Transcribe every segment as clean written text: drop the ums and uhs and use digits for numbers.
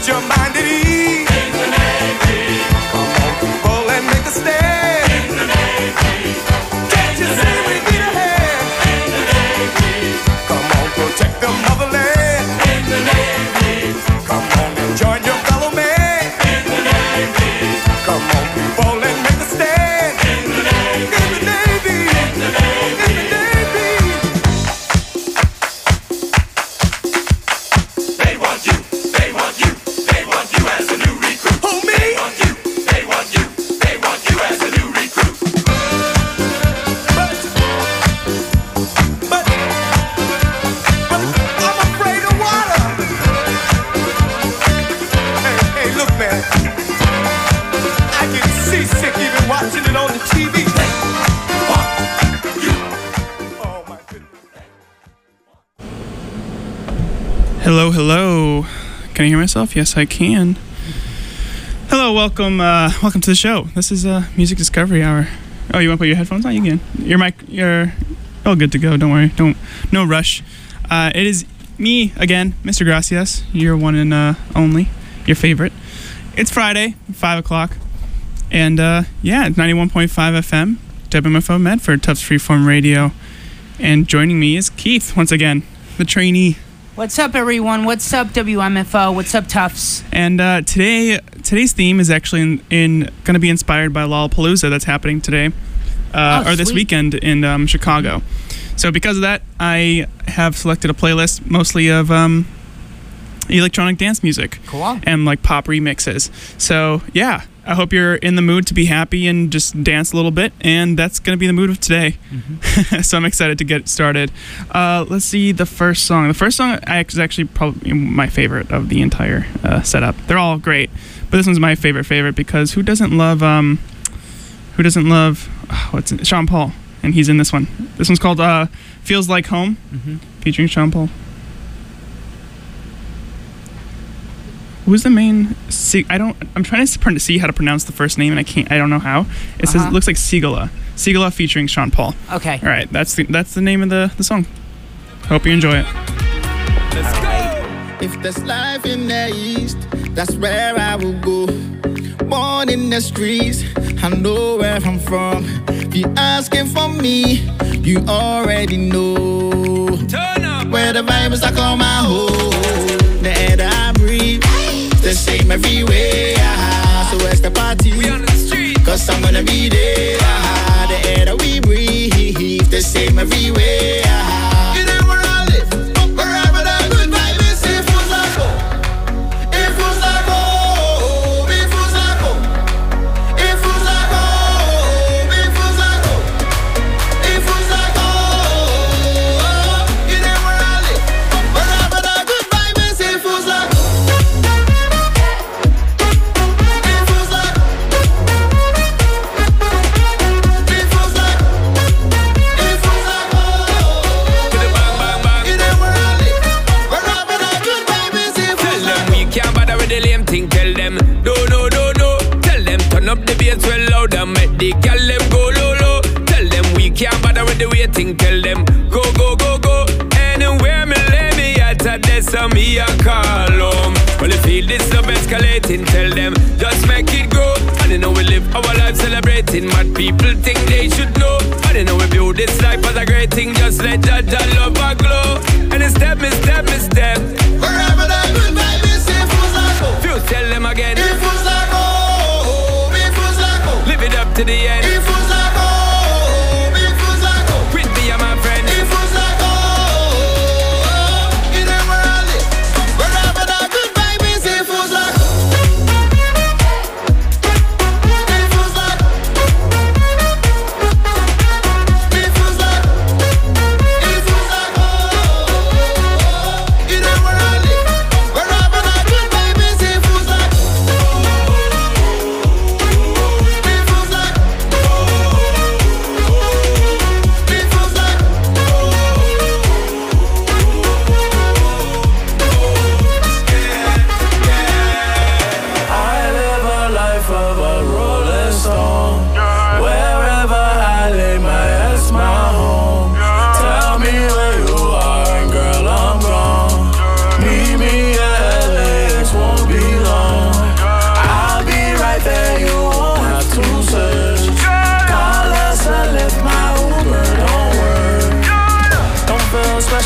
your mind at ease. In the Navy. Come on, people, and make a stand. In the Navy. Can't you see we need a hand? In the Navy. Come on, protect the motherland. In the Navy. Come on and join your fellow man. In the Navy. Come on, people, and make a stand. In the Navy. In the Navy. In the Navy. In the Navy. They want you. They want you. They want you as a new recruit. Who, me? They want you. They want you. They want you as a new recruit. But I'm afraid of water. Hey, look, man. I get seasick even watching it on the TV. Oh, my goodness. Hello, hello. Can I hear myself? Yes, I can. Hello, welcome to the show. This is Music Discovery Hour. Oh, you want to put your headphones on? You can. You're all good to go. Don't worry. No rush. It is me again, Mr. Gracias, your one and only, your favorite. It's Friday, 5 o'clock, and yeah, it's 91.5 FM, WMFO Medford, Tufts Freeform Radio, and joining me is Keith once again, the trainee. What's up, everyone? What's up, WMFO? What's up, Tufts? And today's theme is actually going to be inspired by Lollapalooza that's happening today, or this sweet. weekend in Chicago. So because of that, I have selected a playlist mostly of electronic dance music. Cool. And like pop remixes. So yeah, I hope you're in the mood to be happy and just dance a little bit, and that's going to be the mood of today. Mm-hmm. So I'm excited to get started. Let's see the first song. The first song is actually probably my favorite of the entire setup. They're all great, but this one's my favorite because who doesn't love what's it? Sean Paul, and he's in this one. This one's called Feels Like Home, featuring Sean Paul. Who's the main? I'm trying to see how to pronounce the first name, and I don't know how. It says it looks like Sigala. Sigala featuring Sean Paul. Okay. All right, that's the name of the song. Hope you enjoy it. Let's go. If there's life in the East, that's where I will go. Born in the streets, I know where I'm from. If you're asking for me, you already know. Turn up. Where the vibes I call my home. The air that I breathe, the same everywhere. So where's the party? We on the street. Cause I'm gonna be there. The air that we breathe, the same everywhere. You know where I live, wherever the good vibe is. It feels like home. It feels like home. It feels like home. It feels like home. It feels like home. It feels like home. You know where I live, wherever the good vibe is. It feels like home. Tell them, no. Tell them, turn up the bass well loud and make the girl them go low. Tell them we can't bother with the waiting. Tell them, go. Anywhere me lay me at a desk and me a call home. Well, you feel this love escalating. Tell them, just make it go. And you know we live our life celebrating. Mad people think they should know. And you know we build this life as a great thing. Just let that love a glow. And it's step. Wherever the good vibe is, it feels like home. Few tell them again. It feels like home. It feels like home. Live it up to the end. It feels like home. It feels like home. With me and my friend. It feels like home. You know where I live. Wherever the good vibe is, it feels like home. It feels like home. It feels like home. It feels like home. You know where I live. Wherever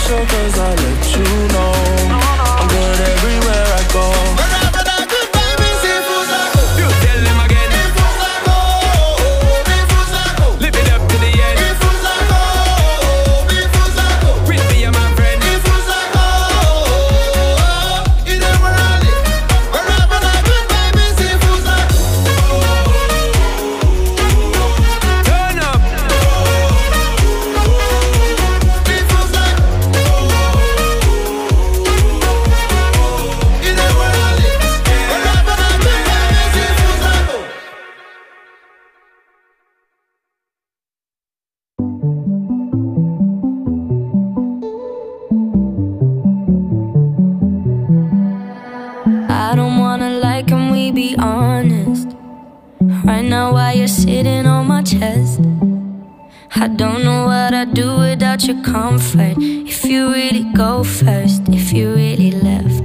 special cause I let you know I'm good everywhere I go. Wherever that good vibe is, it feels like You tell them again. it feels like oh, it feels like oh. Live it up to the end. It feels like oh, it feels like oh. With me and my friend. It feels like oh, it ain't where I live. Wherever that good vibe is, it feels like Turn up. it feels like it ain't where I live. Wherever that good vibe is, it feels like oh. I don't wanna lie, can we be honest? Right now while you're sitting on my chest, I don't know what I'd do without your comfort. If you really go first, if you really left,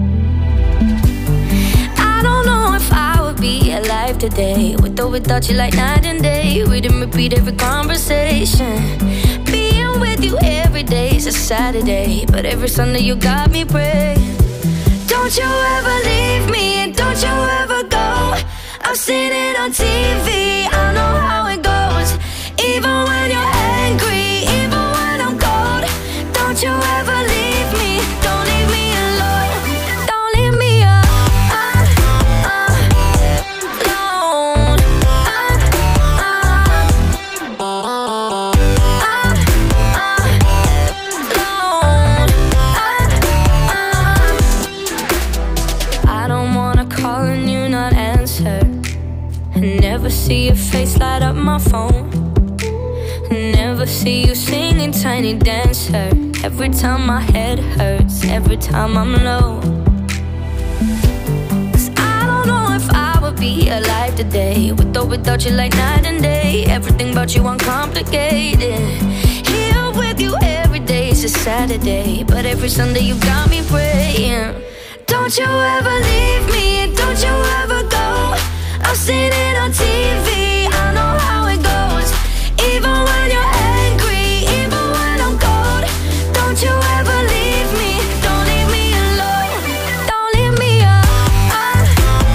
I don't know if I would be alive today, with or without you like night and day. We didn't repeat every conversation. Being with you every day is a Saturday, but every Sunday you got me praying. Don't you ever leave me and don't you ever go. I've seen it on TV, I know how it goes. Even when you're angry, even when I'm cold. Don't you ever leave me, don't leave me alone. Don't leave me alone. I don't wanna call and you not answer. Never see your face light up my phone. Never see you singing Tiny Dancer. Every time my head hurts, every time I'm low. 'Cause I don't know if I would be alive today, with or without you like night and day. Everything about you uncomplicated. Here with you every day is a Saturday, but every Sunday you got me praying. Don't you ever leave me and don't you ever go. I've seen it on TV, I know how it goes. Even when you're angry, even when I'm cold. Don't you ever leave me, don't leave me alone. Don't leave me alone.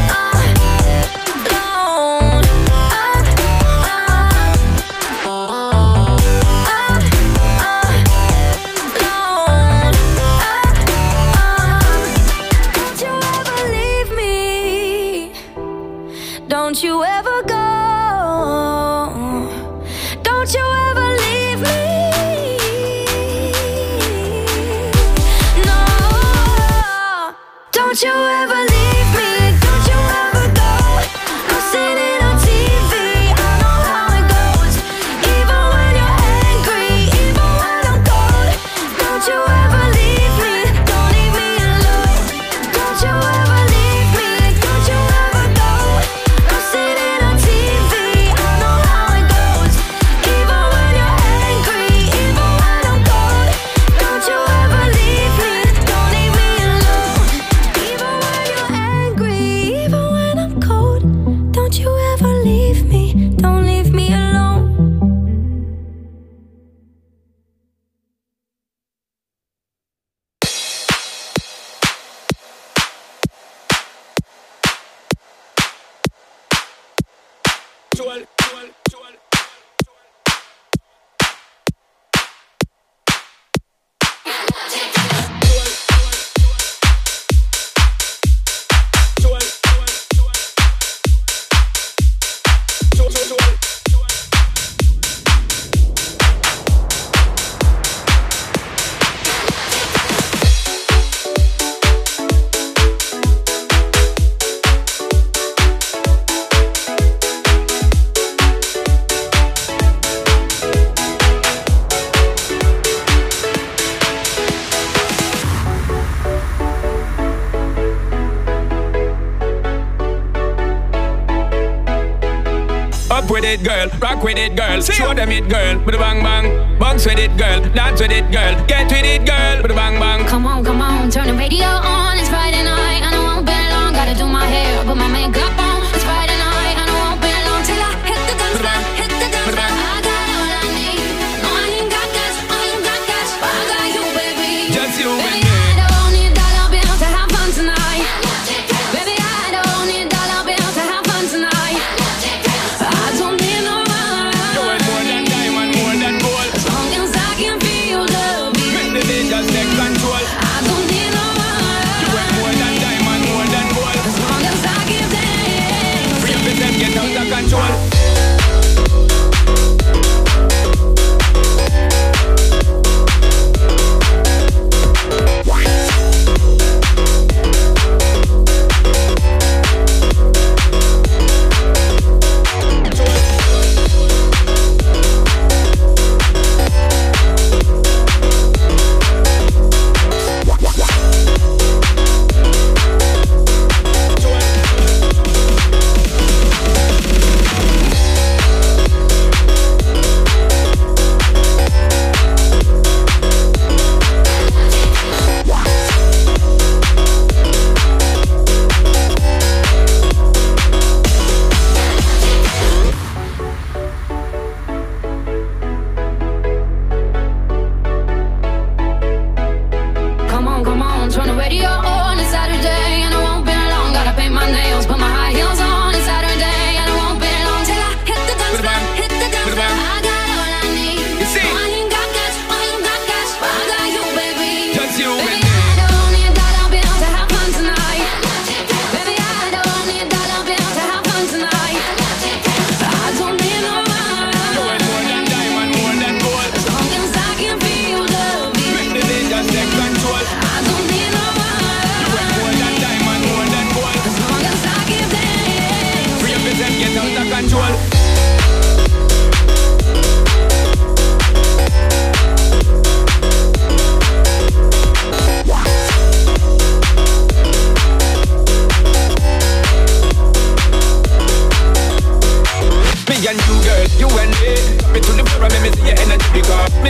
Don't you ever leave me. Don't you ever go. Don't you ever leave me. No. Don't you ever leave me. Don't you ever go. I've seen it on TV. I know how it goes. Even when you're angry, even when I'm cold. Don't you ever leave me. Don't leave me alone. Don't you ever leave me. Don't you ever go. I've seen it on TV. I know how it goes. Even when you're angry, even when I'm cold. Don't you ever leave me. Don't leave me alone. Even when you're angry, even when I'm cold. Don't you ever leave me. Don't leave me alone. Up with it, girl. Rock with it, girl. Show them it, girl. With a bang bang. Bounce with it, girl. Dance with it, girl. Get with it, girl. With a bang bang. Come on, turn the radio on. It's Friday night, and I won't be long. Gotta do my hair, put my makeup on. It's Friday night, and I won't be long till I hit the dance floor, hit the dance floor. I got all I need. No, I ain't got cash, but I got you, baby.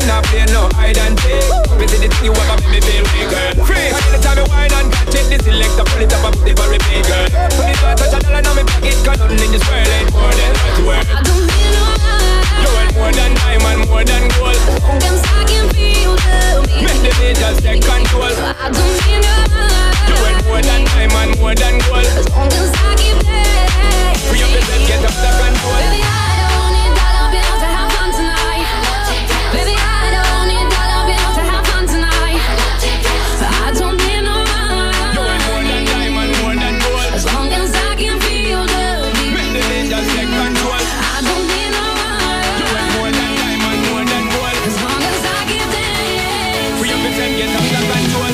me not play no hide and seek. Me see the thing you ever make me feel weak, girl. Free. And anytime me wine and catch it, this selector pull it up and put it for repeat, girl. Put it on touch a dollar now me pocket, 'cause nothing in this world ain't more than what you worth. I don't need no lie. You want more than diamond, more than gold. Sometimes I can feel the beat. Make the beat just take control. I don't need no lie. You want more than diamond, more than gold. Sometimes I can play. Free up yourself, get up the control. Baby, I don't need dollar bills to have fun tonight. Baby, I don't need dollar bills to have fun tonight. I don't need no lie. You want more than diamond, more than gold. As long as I can feel the beat. Make the beat just take control. I don't need no lie. You want more than diamond, more than gold. As long as I can dance. Free up yourself, get up the control.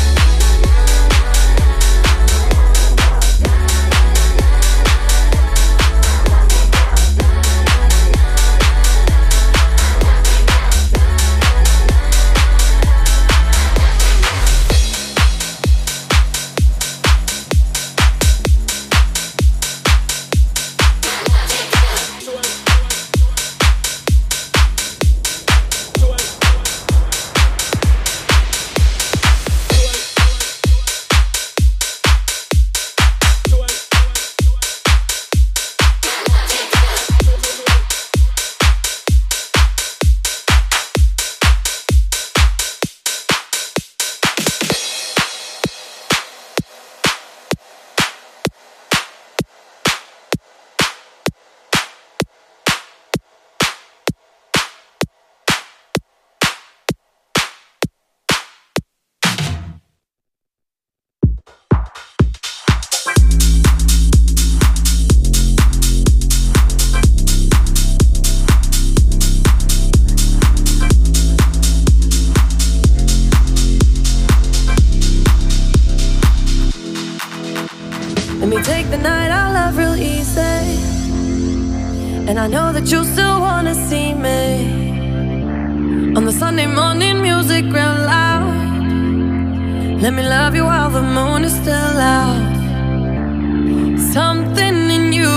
Let me take the night I love real easy. And I know that you still wanna see me. On the Sunday morning music real loud. Let me love you while the moon is still out. Something in you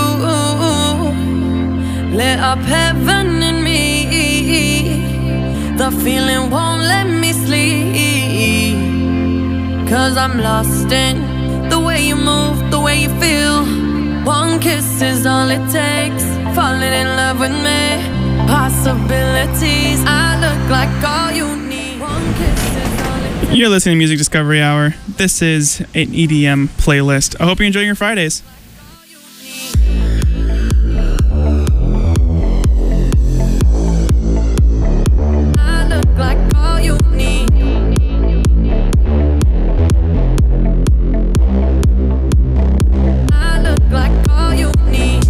lit up heaven in me. The feeling won't let me sleep. 'Cause I'm lost in the way you move, the way you feel. One kiss is all it takes. Falling in love with me. Possibilities. I look like all you need. One kiss is all it takes. You're listening to Music Discovery Hour. This is an EDM playlist. I hope you're enjoying your Fridays. I look like all you need. I look like all you need.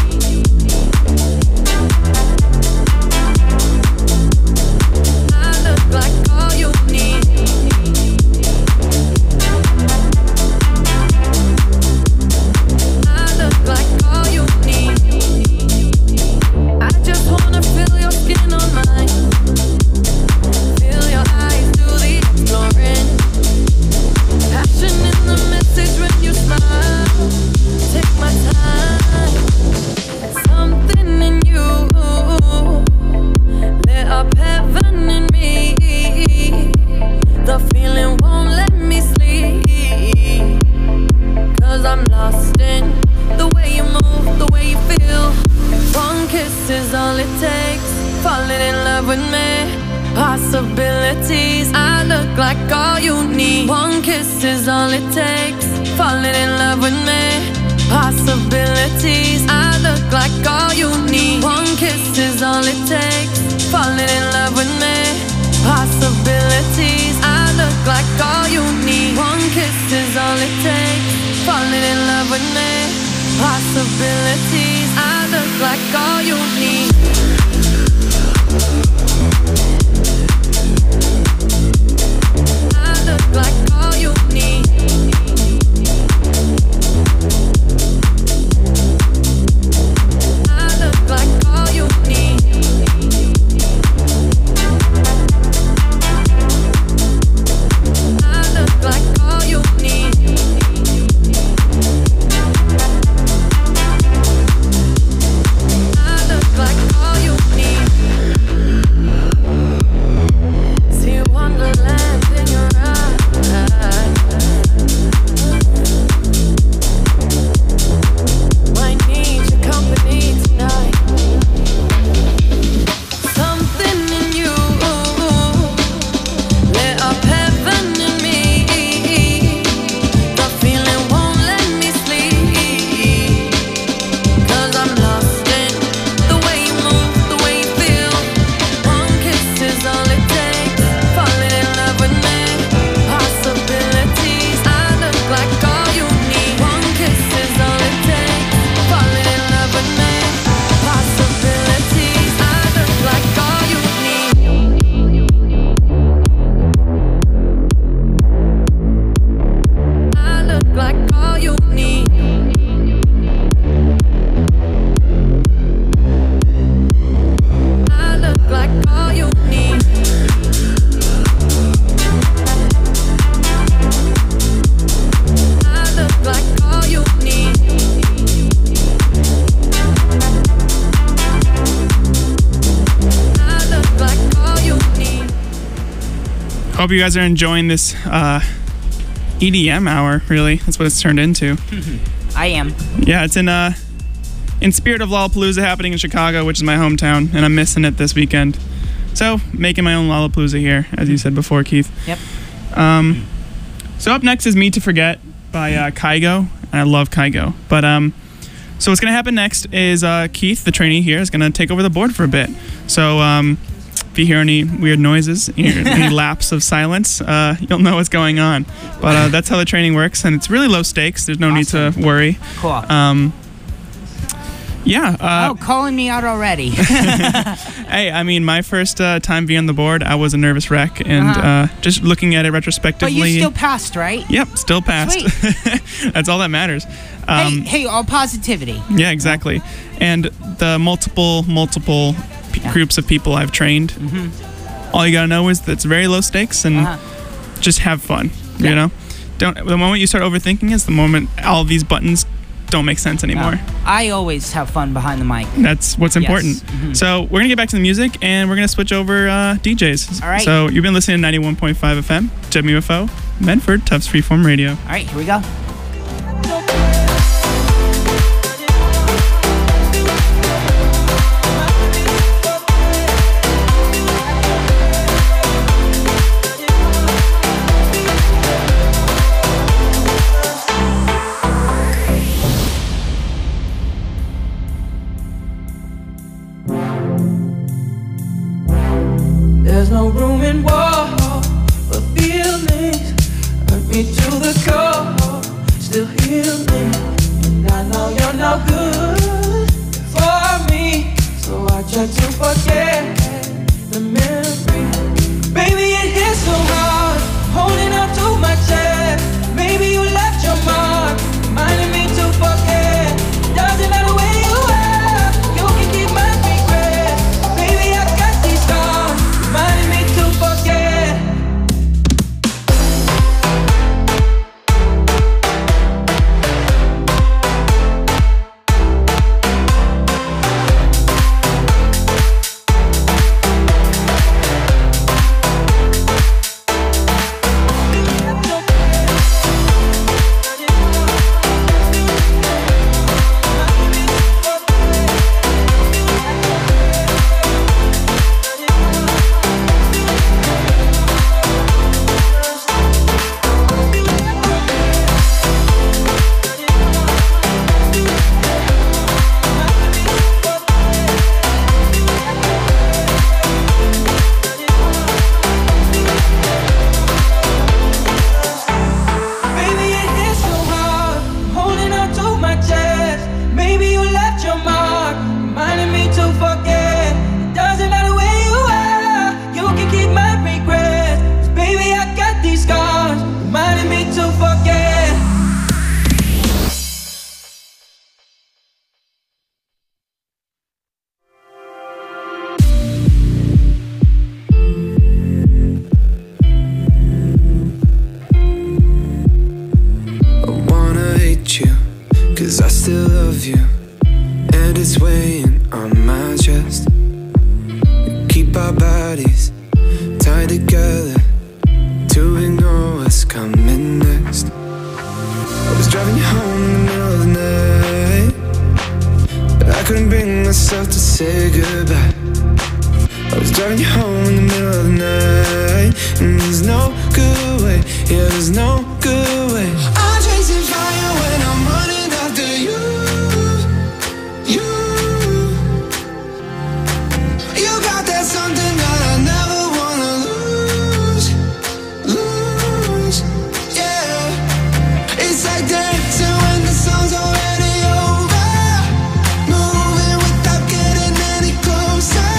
I look like all you need. I look like all you need. I just wanna feel your skin on mine. Feel your eyes do the exploring. Passion in the message when you smile. Take my time. Something in you lit up heaven in me. The feeling won't let me sleep. 'Cause I'm lost in the way you move, the way you feel. One kiss is all it takes. Falling in love with me. Possibilities. I look like all you need. One kiss is all it takes. Falling in love with me. Possibilities. I look like all you need. One kiss is all it takes. Falling in love with me. Possibilities. I look like all you need. One kiss is all it takes. Falling in love with me. Possibilities. I look like all you need. I look like all you need. I look like all you need. I look like all you need. Hope you guys are enjoying this EDM hour, really. That's what it's turned into. I am. Yeah, it's in spirit of Lollapalooza happening in Chicago, which is my hometown, and I'm missing it this weekend. So, making my own Lollapalooza here, as you said before, Keith. Yep. So up next is Me to Forget by Kygo. I love Kygo. But so what's going to happen next is Keith, the trainee here, is going to take over the board for a bit. So if you hear any weird noises, any lapse of silence, you'll know what's going on. But that's how the training works, and it's really low stakes. There's no need to worry. Cool. Yeah. Calling me out already. Hey, I mean, my first time being on the board, I was a nervous wreck, and just looking at it retrospectively. But you still passed, right? Yep, still passed. Sweet. That's all that matters. Hey, all positivity. Yeah, exactly. And the multiple groups of people I've trained, all you gotta know is that it's very low stakes and just have fun. You know, the moment you start overthinking is the moment all these buttons don't make sense anymore. I always have fun behind the mic. That's what's important. Mm-hmm. So we're gonna get back to the music, and we're gonna switch over DJs. All right. So you've been listening to 91.5 FM, WFO, Medford, Tufts Freeform Radio. All right, here we go. There's no room in war for feelings. Hurt me to the core, still healing. And I know you're no good for me, so I try to forget the memory. Baby, it hits so hard, holding on to my chest. Maybe you left your mark, reminding me to forget. Doesn't matter where you are, you can keep my regret. Baby, I got these scars, reminding me to forget. Baby, it hits so hard, holding on to my chest. Maybe you left your mark, reminding me to forget. It doesn't matter where you are, you can keep my regrets. 'Cause baby, I got these scars, reminding me to forget. I wanna hate you, 'cause I still love you, and it's weighing on my chest. We keep our bodies tied together to ignore what's coming next. I was driving you home in the middle of the night, but I couldn't bring myself to say goodbye. I was driving you home in the middle of the night, and there's no good way, yeah, there's no good way. I'm chasing fire when I'm running after you. You got that something that I never wanna lose, yeah. It's like dancing when the song's already over, moving without getting any closer.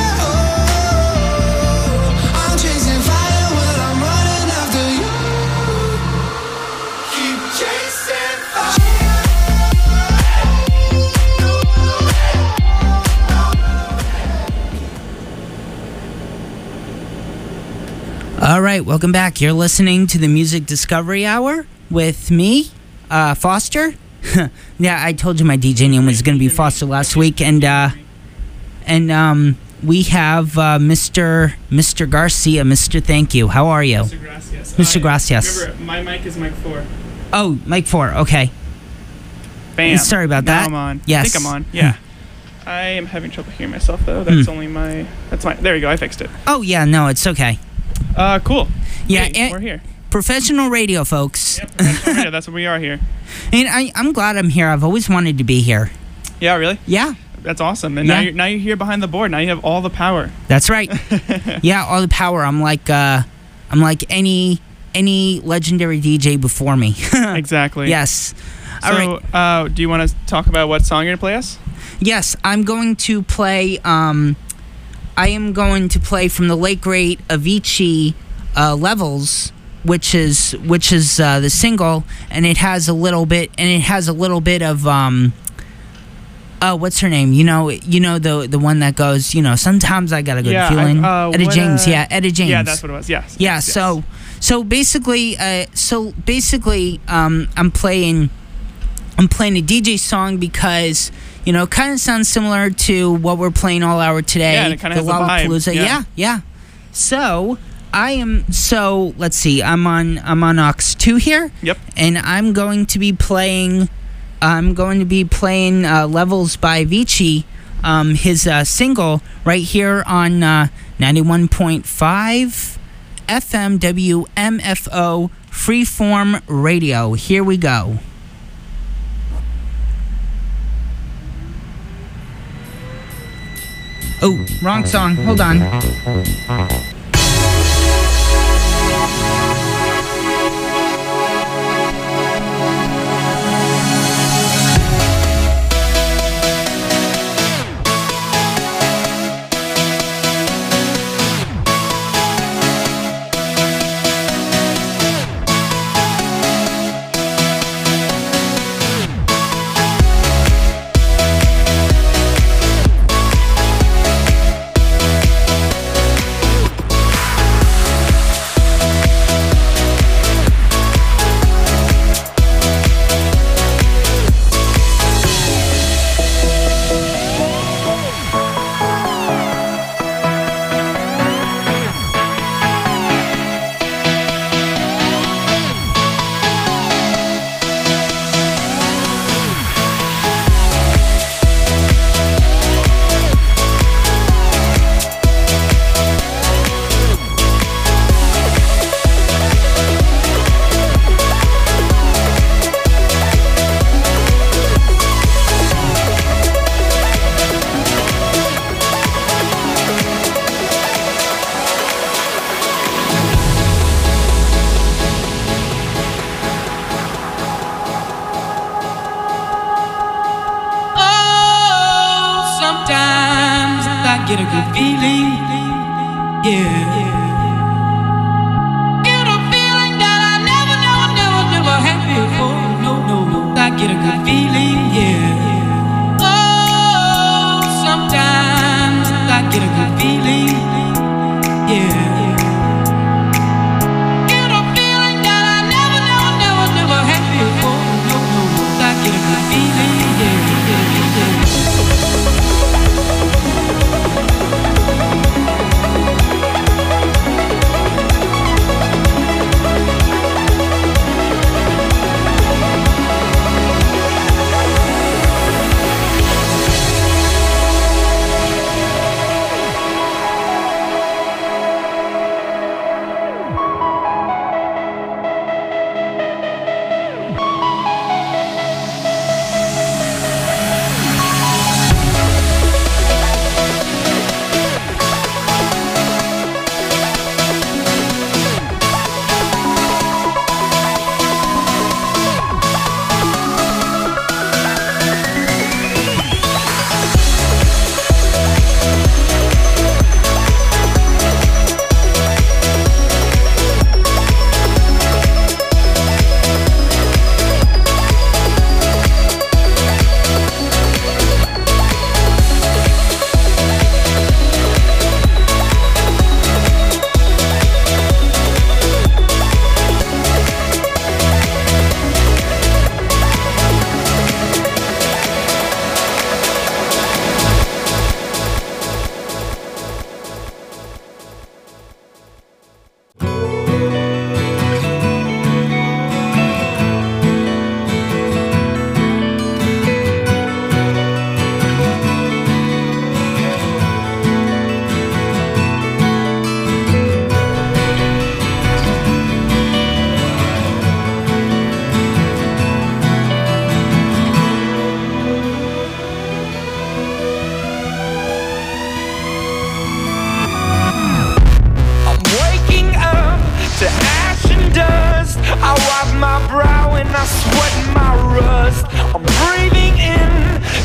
Oh, I'm chasing fire when I'm running after you. Keep chasing fire. All right, welcome back. You're listening to the Music Discovery Hour with me, Foster. Yeah, I told you my DJ name was going to be Foster last week, and we have Mr. Garcia. Mr. Thank you. How are you? Mr. Gracias. Mr. Gracias. Remember, my mic is mic 4. Oh, mic 4. Okay. Bam. Sorry about Now that. I'm on. Yes. I think I'm on. Yeah. I am having trouble hearing myself though. That's only my. That's my. There we go. I fixed it. Oh yeah, no, it's okay. Cool. Yeah, Hey, and- we're here. Professional radio, folks. Yep. Professional radio, that's what we are here. And I'm glad I'm here. I've always wanted to be here. Yeah. Really. Yeah, That's awesome. And Yeah. now you're here behind the board. Now you have all the power. that's right. Yeah, all the power. I'm like any legendary DJ before me. Exactly. Yes. All So, right. do you want to talk about what song you're gonna play us? Yes, I'm going to play. I am going to play from the late great Avicii, Levels, which is the single, and it has a little bit of what's her name? You know the one that goes, sometimes I got a good feeling. Etta James, Etta James. Yeah, that's what it was. Yes. Yeah, yes, so basically, I'm playing a DJ song because it kind of sounds similar to what we're playing all hour today. Yeah, and it kinda has the vibe, Lollapalooza. yeah. Yeah. So let's see. I'm on aux 2 here. Yep. And I'm going to be playing Levels by Avicii, his single right here on 91.5 FM WMFO Freeform Radio. Here we go. Oh, wrong song. Hold on. get a good feeling, yeah. Get a feeling that I never had before. No, I get a good feeling, yeah. Oh, sometimes I get a good feeling, yeah. Get a feeling that I never had before. No, I get a good feeling, yeah.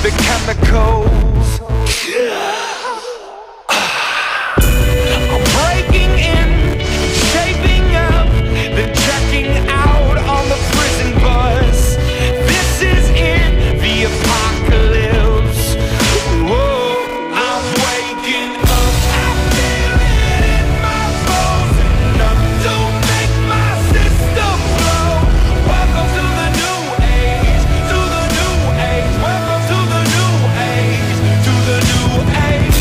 the chemicals. I'm breaking in, shaping up, then checking out on the prison bus. This is in the apocalypse. Whoa, I'm waking up. I feel it in my bones, enough to make my system blow. Welcome to the new age, to the new age. Welcome to the new age, to the new age.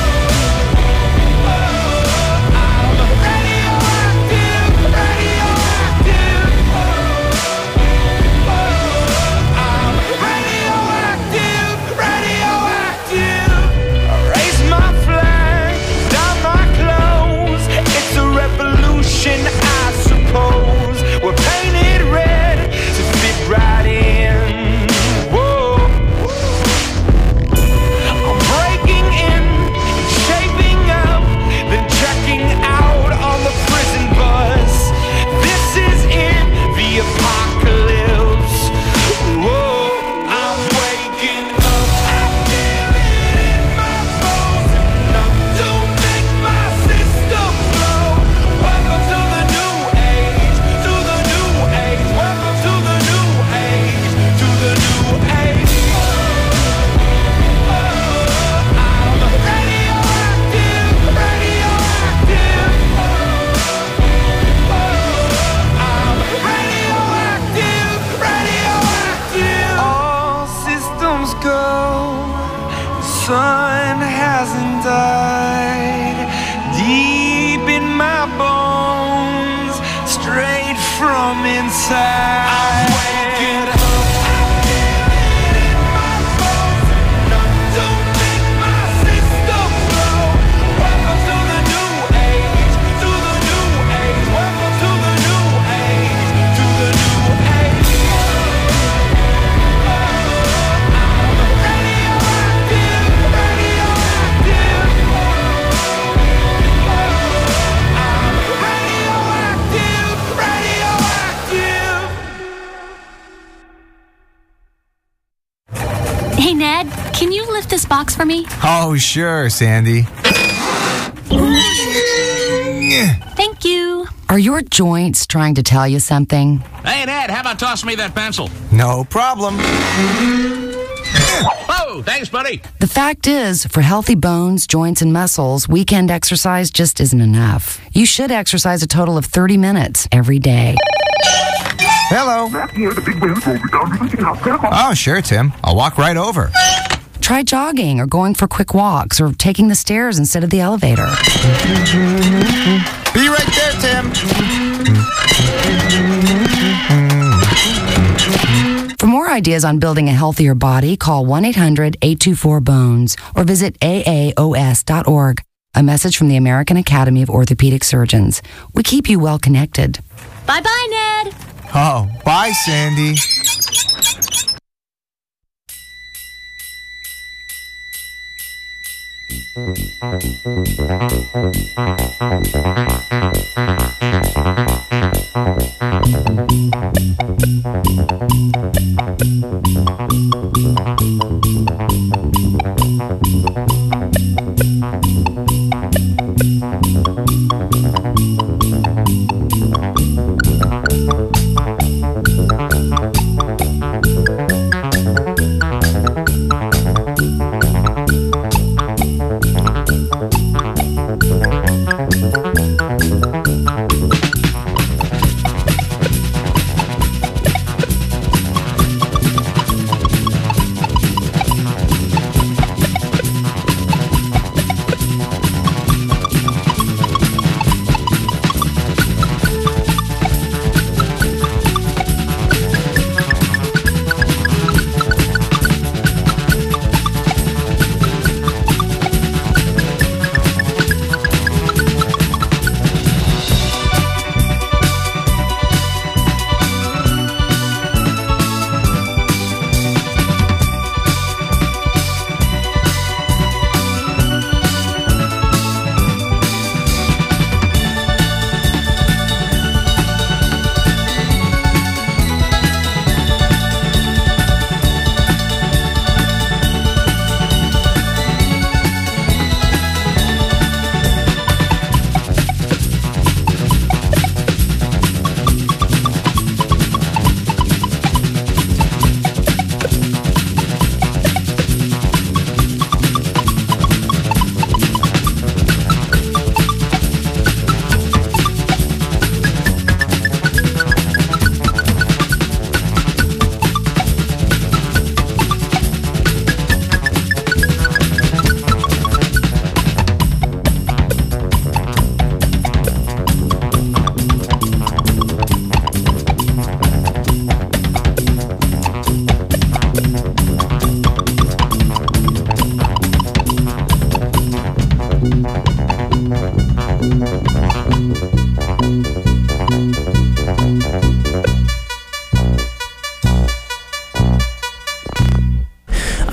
I'm radioactive, radioactive. I'm radioactive, radioactive. Raise my flag, down my clothes. It's a revolution, I suppose. We're painted red to fit right in. Whoa. I'm breaking in, shaping up, then checking out on the prison bus. This is in the apocalypse. Whoa, I'm waking up. I feel it in my bones, enough to make my system blow. Welcome to the new age, to the new age. Welcome to the new age, to the new age. I'm radioactive, radioactive. I'm radioactive, radioactive. All systems go. The sun hasn't died. Deep in my bones, straight from inside. I'm waking up. I feel it in my bones, enough to make my system blow. Welcome to the new age, to the new age. Welcome to the new age, to the new age. I'm radioactive, radioactive. I'm radioactive, radioactive. Hey, Ned, can you lift this box for me? Oh, sure, Sandy. Thank you. Are your joints trying to tell you something? Hey, Ned, how about tossing me that pencil? No problem. Oh, thanks, buddy. The fact is, for healthy bones, joints, and muscles, weekend exercise just isn't enough. You should exercise a total of 30 minutes every day. Hello. Oh, sure, Tim. I'll walk right over. Try jogging or going for quick walks or taking the stairs instead of the elevator. Be right there, Tim. For more ideas on building a healthier body, call 1-800-824-BONES or visit aaos.org. A message from the American Academy of Orthopedic Surgeons. We keep you well connected. Bye-bye, Ned. Oh, bye, Sandy.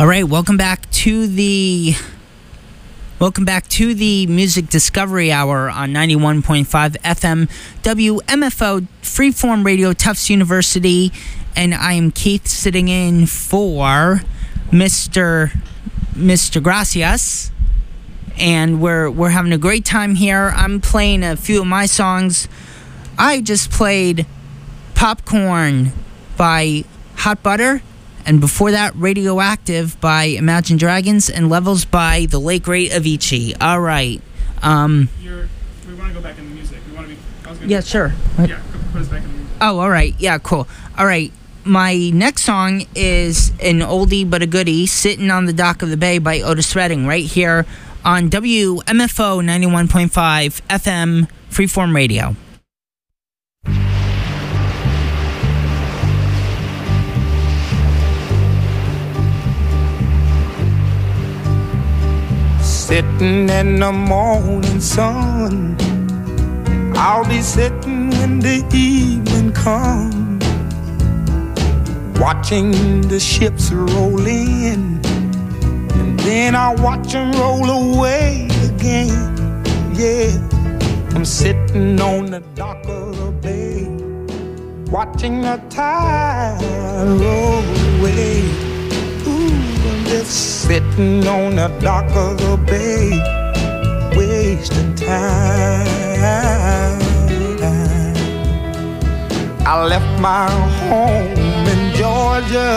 All right, welcome back to the Music Discovery Hour on 91.5 FM WMFO Freeform Radio Tufts University, and I am Keith sitting in for Mr. Gracias, and we're having a great time here. I'm playing a few of my songs. I just played Popcorn by Hot Butter, and before that, Radioactive by Imagine Dragons, and Levels by the late great Avicii. All right. We want to go back in the music. Yeah, sure. Yeah, put us back in the music. Oh, all right. Yeah, cool. All right. My next song is an oldie but a goodie, Sitting on the Dock of the Bay by Otis Redding, right here on WMFO 91.5 FM Freeform Radio. Sitting in the morning sun, I'll be sitting when the evening comes, watching the ships roll in, and then I'll watch them roll away again. Yeah, I'm sitting on the dock of the bay, watching the tide roll away. I'm just sitting on the dock of the bay, wasting time. I left my home in Georgia,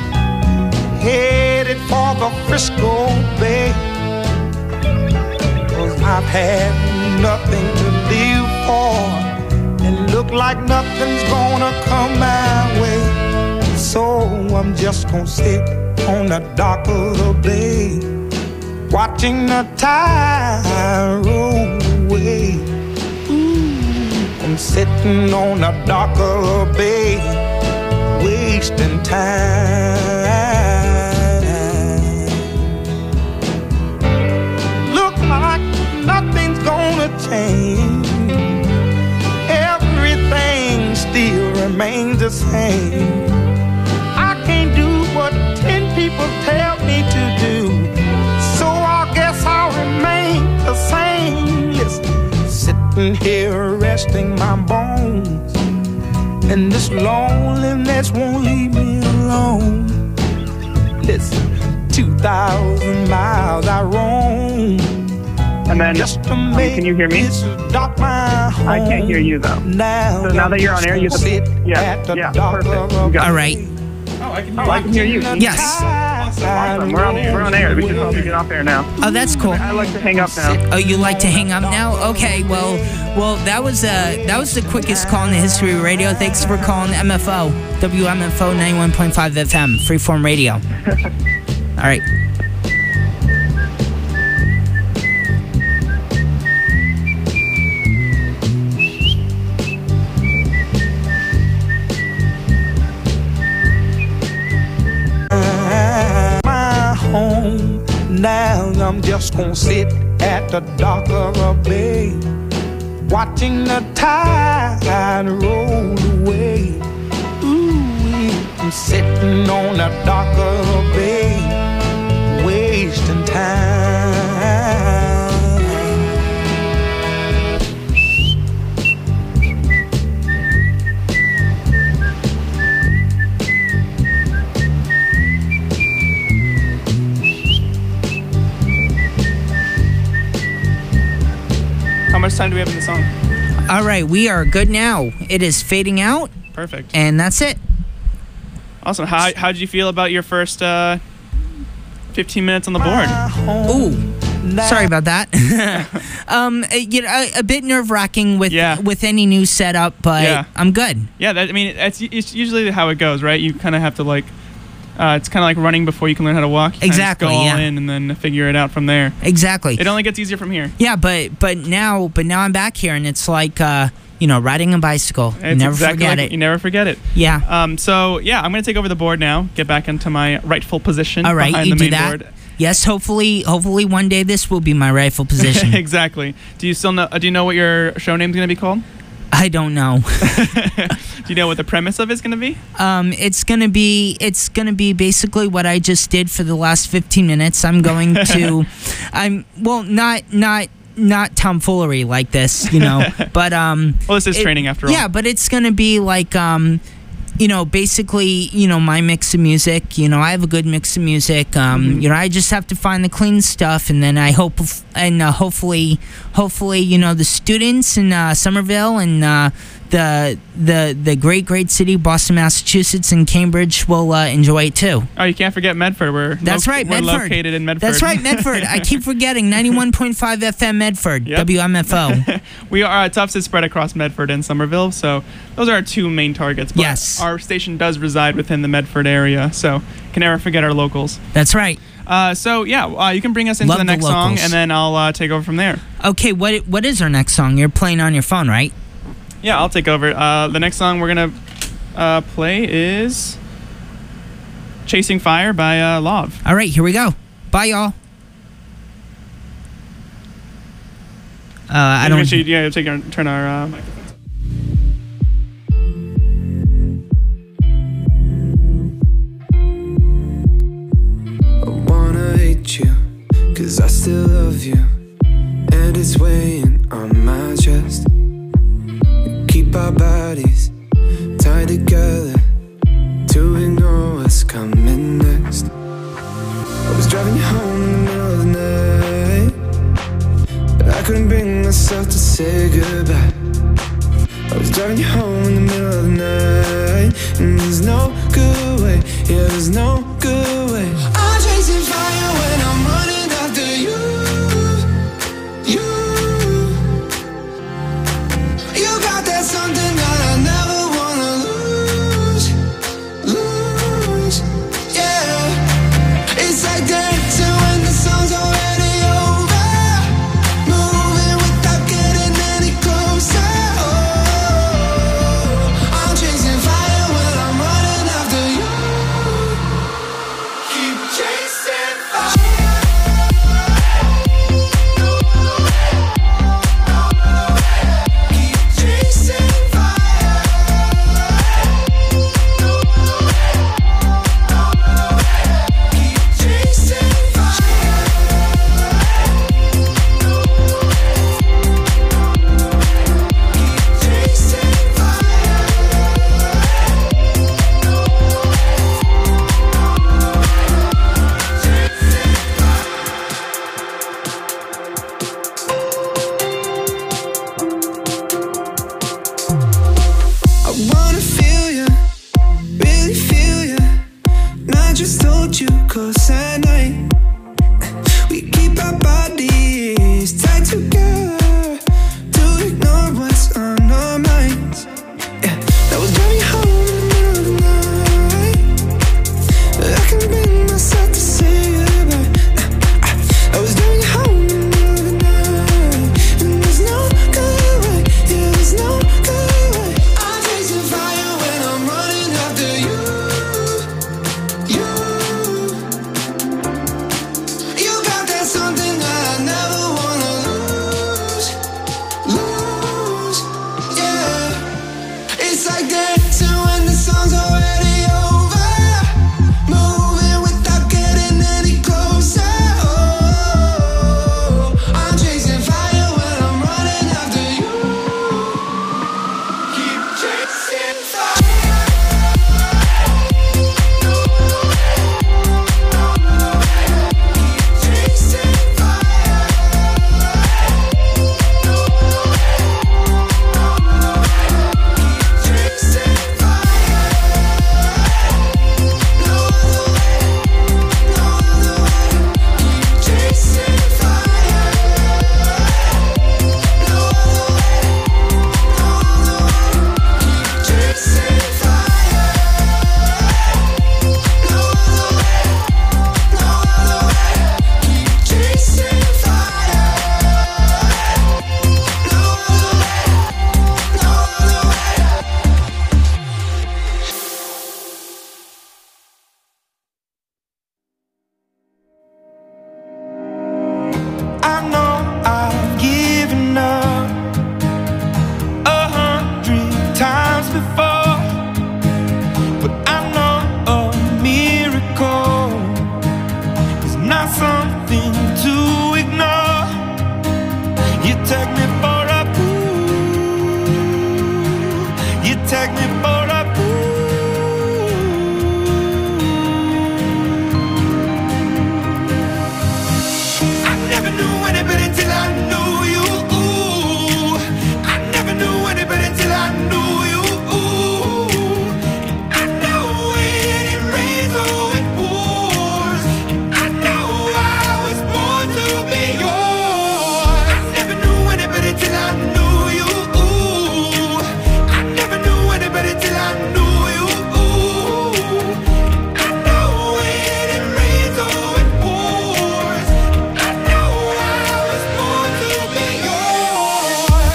headed for the Frisco Bay, 'cause I've had nothing to live for, and look like nothing's gonna come my way. So I'm just gonna sit on the dock of the bay, watching the tide roll away. I'm sitting on the dock of the bay, wasting time. Look like nothing's gonna change, everything still remains the same. I can't do what 10 people tell me to do, so I guess I'll remain the same. Listen, sitting here resting my bones, and this loneliness won't leave me alone. Listen, 2,000 miles I roam, and then just to make can you hear me? Dock my home. I can't hear you though. So now that you're on air, you have to perfect. All right. I can hear you. Yes. Awesome. We're on air. We should probably get off air now. Oh, that's cool. I like to hang up now. Oh, you like to hang up now? Okay. Well, that was the quickest call in the history of radio. Thanks for calling MFO, WMFO 91.5 FM, Freeform Radio. All right. Home. Now I'm just gonna sit at the dock of a bay, watching the tide roll away. Ooh, I'm sitting on the dock of a bay, wasting time. How much time do we have in the song? All right, we are good now. It is fading out. Perfect. And that's it. Awesome. How did you feel about your first 15 minutes on the board? Ooh. Sorry about that. A bit nerve-wracking with any new setup, but I'm good. Yeah, it's usually how it goes, right? You kind of have to it's kind of like running before you can learn how to walk. You Exactly. Go all in and then figure it out from there. Exactly. It only gets easier from here. Yeah, but now I'm back here, and it's like riding a bicycle. You never forget it. You never forget it. Yeah. I'm going to take over the board now. Get back into my rightful position. All right, behind you the do main that. board. Yes, hopefully one day this will be my rightful position. Exactly. Do you still know? Do you know what your show name's going to be called? I don't know. Do you know what the premise of it's going to be? It's gonna be basically what I just did for the last 15 minutes. I'm going to, not tomfoolery like this, you know, but well, this is training after all. Yeah, but it's gonna be like basically, my mix of music. I have a good mix of music. I just have to find the clean stuff, and then I hope, and hopefully, the students in Somerville and the great city, Boston, Massachusetts, and Cambridge will enjoy it too. Oh, you can't forget Medford. We're Medford. Located in Medford. That's right, Medford. I keep forgetting 91.5 FM Medford, Yep. WMFO. We are Tufts is spread across Medford and Somerville, so those are our two main targets. But Yes. our station does reside within the Medford area, so can never forget our locals. That's right. You can bring us into Love the the next song, locals. and then I'll take over from there. Okay, what is our next song? You're playing on your phone, right? Yeah, I'll take over. The next song we're gonna play is "Chasing Fire" by Love. All right, here we go. Bye, y'all. I don't. Turn our microphones. I wanna hate you, 'cause I still love you, and it's weighing on my chest. Keep our bodies tied together to ignore what's coming next. I was driving you home in the middle of the night, but I couldn't bring myself to say goodbye. I was driving you home in the middle of the night, and there's no good way, yeah, there's no good way. I'm chasing fire when I'm running after you. You got that something that I never wanna lose, yeah. It's like dancing when the song's already over, moving without getting any closer. Oh, I'm chasing fire when I'm running after you. Keep chasing fire. I wanna feel you, really feel you, not just hold you close at night. We keep our bodies tied together to ignore what's on our minds. Yeah, that was driving home in the middle of the night, but I can bring myself to say goodbye. I was driving home in the middle of the night, and there's no good way, yeah, there's no good way. I'm chasing fire when I'm running after you. not something to ignore. You take me for a fool. You take me for a fool. I never knew anybody till I knew you. I never knew anybody till I knew you. I know when it rains or it pours. I know I was born to be yours. I never knew anybody till I knew you. I never knew anybody till I knew you. I know when it rains or it pours. I know I was born to be yours.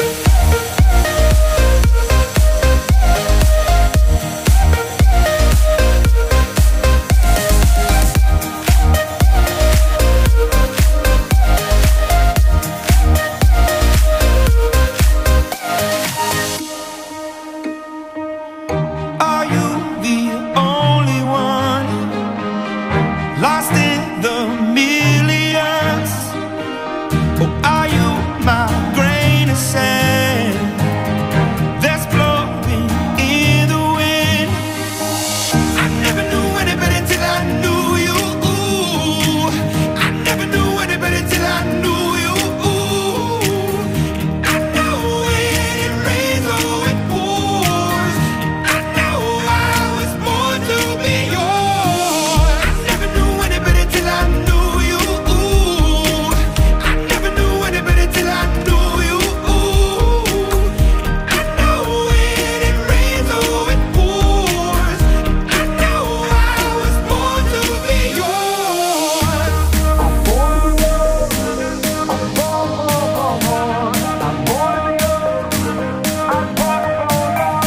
Are you the only one lost in the millions? Or are you my grain of sand that's blowing in the wind? I never knew anybody till I knew you. I never knew anybody till I knew you. I know when it rains or it pours. I know I was born to be yours. I never knew anybody till I knew you. I never knew anybody till I knew you. I know when it rains or it pours. I know I was born to be yours. I'm born to be yours. I'm born to be yours. I'm born to be yours. I'm born to be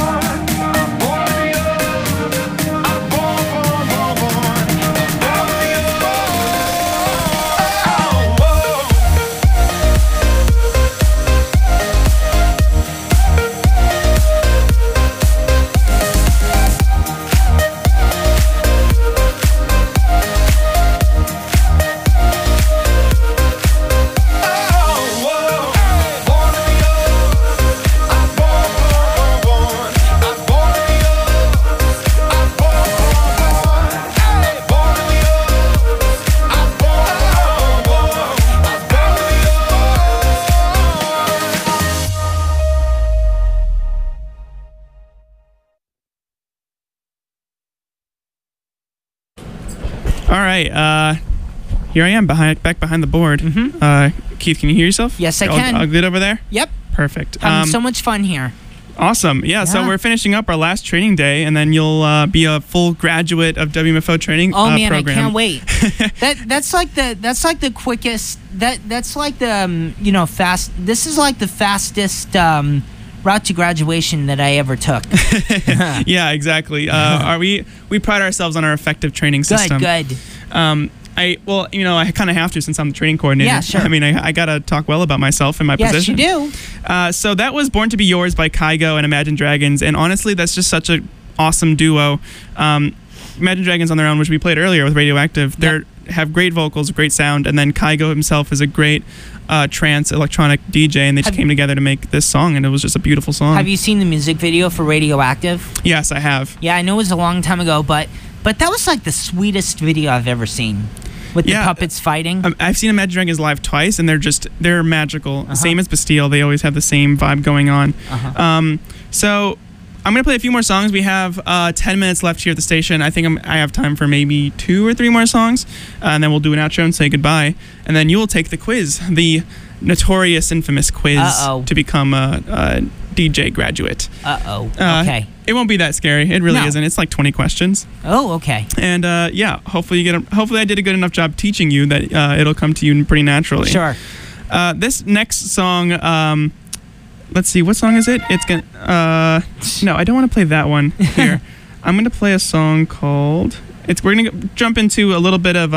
All right. Here I am back behind the board. Keith, can you hear yourself? Yes, I can. All good over there? Yep. Perfect. Having so much fun here. Awesome. Yeah, so Yeah. we're finishing up our last training day, and then you'll be a full graduate of WMFO training Oh man, program. I can't wait. That's like the quickest. That's like the fast. This is like the fastest route to graduation that I ever took. Yeah, exactly. We pride ourselves on our effective training Good, system. good. I kind of have to since I'm the training coordinator. Yeah, sure. I mean, I gotta talk well about myself and my Yes, position. you do. So that was "Born to Be Yours" by Kygo and Imagine Dragons, and honestly, that's just such an awesome duo. Imagine Dragons on their own, which we played earlier with Radioactive, they have great vocals, great sound, and then Kygo himself is a great trance electronic DJ, and they just came together to make this song, and it was just a beautiful song. Have you seen the music video for Radioactive? Yes, I have. Yeah, I know it was a long time ago, but that was like the sweetest video I've ever seen. With the puppets fighting. I've seen Imagine Dragons live twice, and they're magical. Same as Bastille, they always have the same vibe going on. So I'm going to play a few more songs. We have 10 minutes left here at the station. I think I have time for maybe 2 or 3 more songs, and then we'll do an outro and say goodbye. And then you will take the quiz, the notorious, infamous quiz to become a DJ graduate. Okay. It won't be that scary. It really isn't. It's like 20 questions. Oh, okay. And hopefully hopefully I did a good enough job teaching you that it'll come to you pretty naturally. Sure. This next song, let's see, what song is it? It's gonna. No, I don't want to play that one here. I'm gonna play a song called. We're gonna jump into a little bit of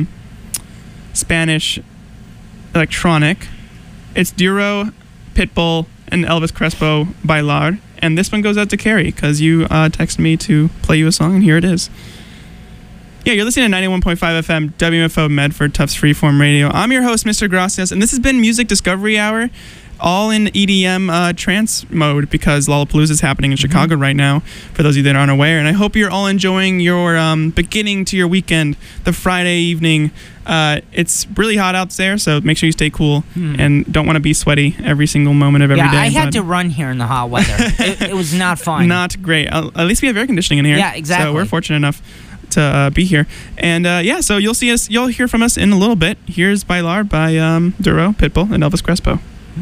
Spanish electronic. It's Duro, Pitbull, and Elvis Crespo Bailar. And this one goes out to Carrie because you texted me to play you a song, and here it is. Yeah, you're listening to 91.5 FM, WMFO Medford, Tufts Freeform Radio. I'm your host, Mr. Gracias, and this has been Music Discovery Hour, all in EDM trance mode, because Lollapalooza is happening in Chicago right now, for those of you that aren't aware. And I hope you're all enjoying your beginning to your weekend, the Friday evening. It's really hot out there, so make sure you stay cool and don't want to be sweaty every single moment of every day. Yeah, I had to run here in the hot weather. It was not fun. Not great. At least we have air conditioning in here. Yeah, exactly. So we're fortunate enough to be here. And yeah, so you'll hear from us in a little bit. Here's Bailar by Duro, Pitbull, and Elvis Crespo.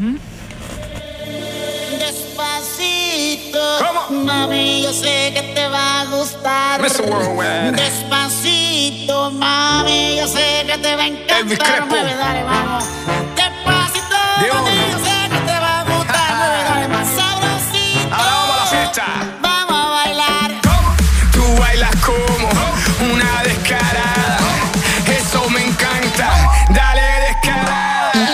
Despacito, mami, yo sé que te va a gustar. Mr. Worldwide. Despacito, mami, yo sé que te va a Elvis encantar. Crespo. Mueve, dale, vamos. Despacito, mami, yo sé que te va a gustar. Mueve, dale, más sabrosito. Ahora vamos a la fiesta. Vamos a bailar. Tú bailas como una descarada. Eso me encanta. Dale descarada.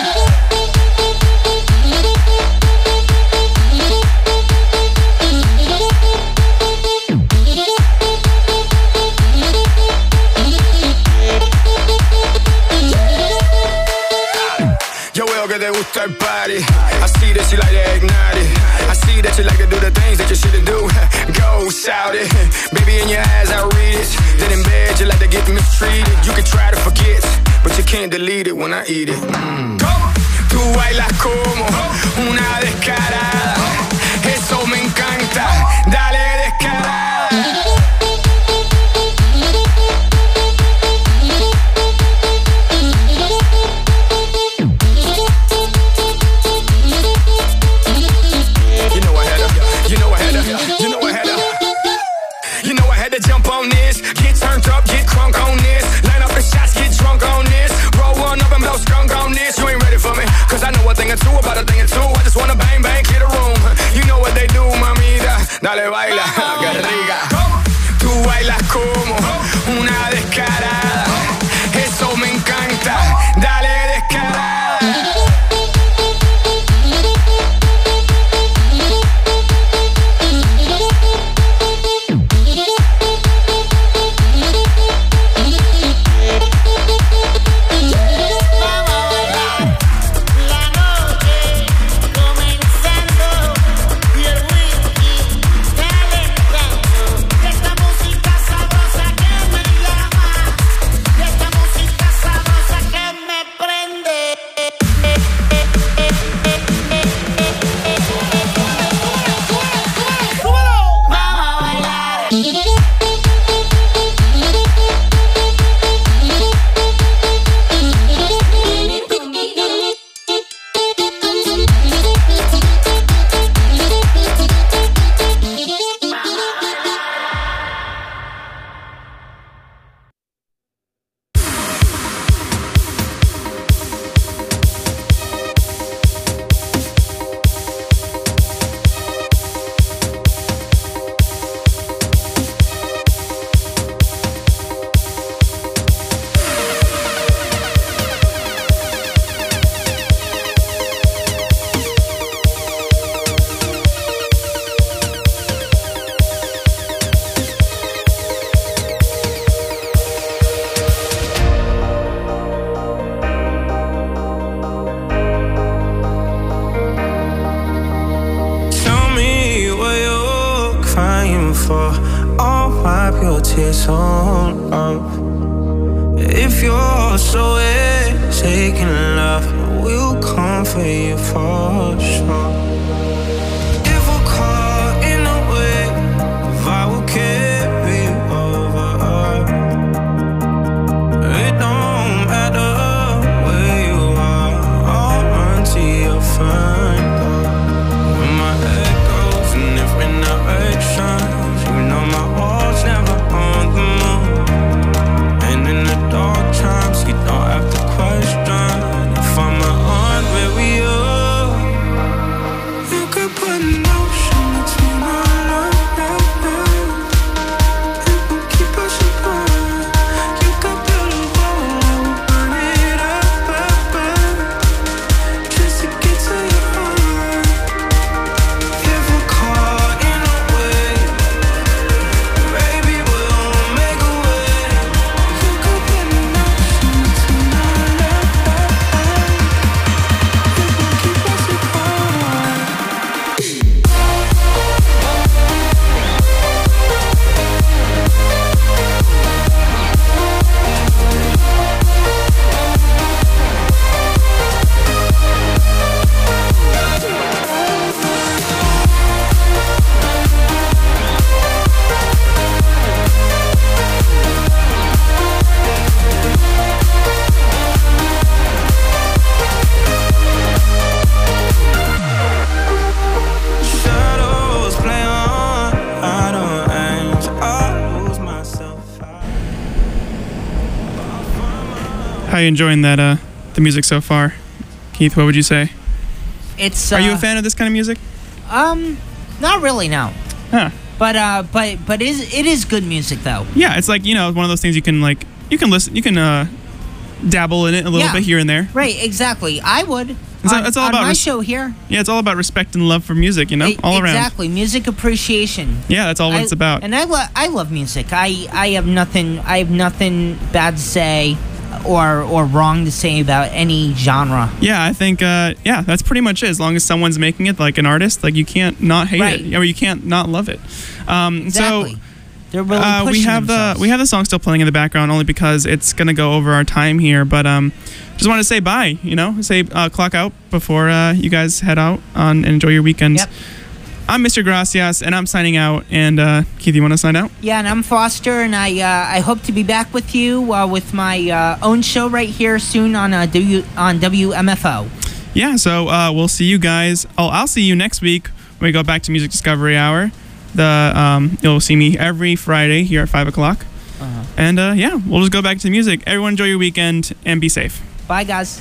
Yo veo que te gusta el party. I see that you like to ignite it. I see that you like to do the things that you shouldn't do. Go shout it. Baby, in your eyes I read it. Then in bed you like to get mistreated. You can try to forget, but you can't delete it when I eat it. Tú bailas como una descarada. Eso me encanta. Dale descarada. Jump on this, get turned up, get crunk on this. Line up the shots, get drunk on this. Roll one up and blow skunk on this. You ain't ready for me, cause I know a thing or two about a thing or two. I just wanna bang, bang, clear the room. You know what they do, mamita. Dale, baila, que rica. Tú bailas como una descarada. Eso me encanta. Dale, descarada. Tears on up. If you're so taking love, we'll come for you for sure. If we're caught in a wave, I will carry you over. It don't matter where you are, I'll run to your front door. When my head goes in different directions, you know my walls never on the moon. And in the dark times, you don't have to question if I'm on where we are. How you enjoying that the music so far, Keith? What would you say? It's Are you a fan of this kind of music? Not really, no. Huh. But it is good music though. Yeah, it's like, one of those things you can listen, you can dabble in it a little bit here and there. Right, exactly. I would. It's all about my show here. Yeah, it's all about respect and love for music, all around. Exactly, music appreciation. Yeah, that's all what it's about. And I love music. I have nothing bad to say or wrong to say about any genre. Yeah, I think that's pretty much it. As long as someone's making it, like an artist, like you can't not hate it, or you can't not love it. Exactly. So they're really pushing themselves. we have the song still playing in the background only because it's gonna go over our time here. But just want to say bye. Say clock out before you guys head out and enjoy your weekend. Yep. I'm Mr. Gracias, and I'm signing out. And Keith, you want to sign out? Yeah, and I'm Foster, and I hope to be back with you with my own show right here soon on WMFO. Yeah, so we'll see you guys. I'll see you next week when we go back to Music Discovery Hour. You'll see me every Friday here at 5 o'clock. And we'll just go back to the music. Everyone enjoy your weekend and be safe. Bye, guys.